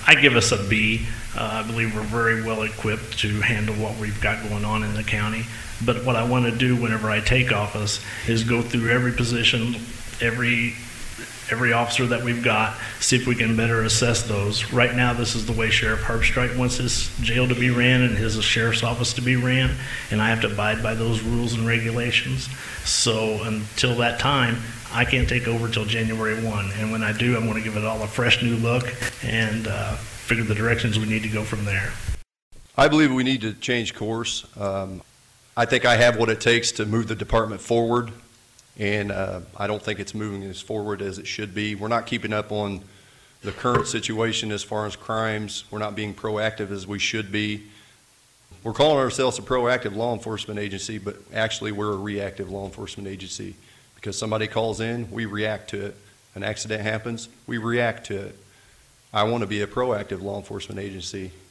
I give us a B. I believe we're very well equipped to handle what we've got going on in the county. But what I want to do whenever I take office is go through every position, every officer that we've got, see if we can better assess those. Right now, this is the way Sheriff Harpstrike wants his jail to be ran and his sheriff's office to be ran, and I have to abide by those rules and regulations. So until that time, I can't take over till January 1, and when I do, I'm going to give it all a fresh new look and figure the directions we need to go from there. I believe we need to change course. I think I have what it takes to move the department forward, and I don't think it's moving as forward as it should be. We're not keeping up on the current situation as far as crimes. We're not being proactive as we should be. We're calling ourselves a proactive law enforcement agency, but actually we're a reactive law enforcement agency. Because somebody calls in, we react to it. An accident happens, we react to it. I want to be a proactive law enforcement agency.